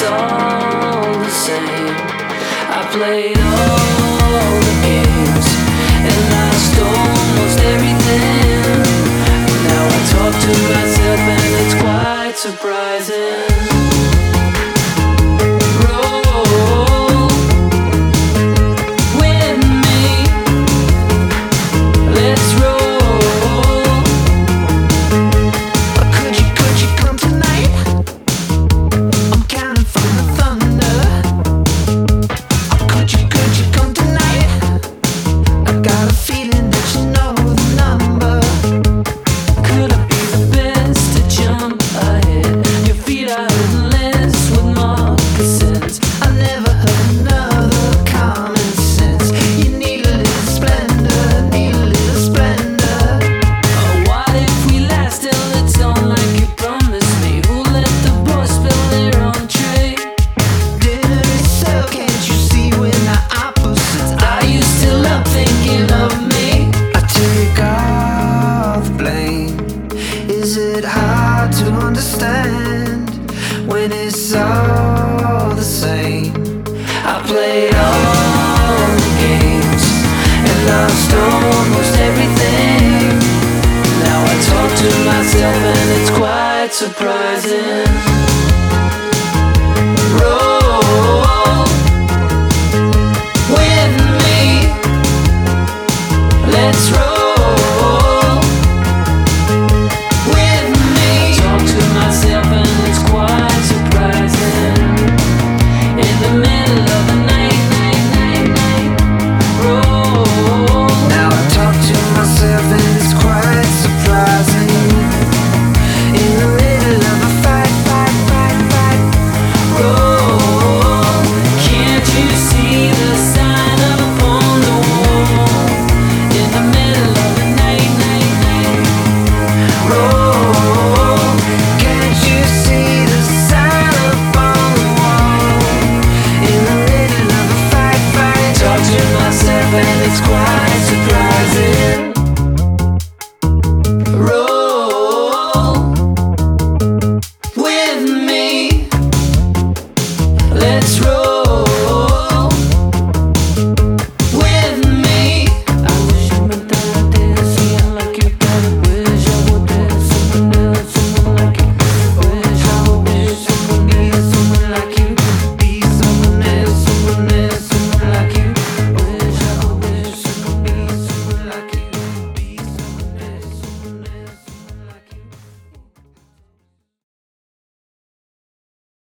all the same. I played all the games and lost almost everything. Now I talk to myself and it's quite surprising. Is it hard to understand when it's all the same? I played all the games and lost almost everything. Now I talk to myself and it's quite surprising.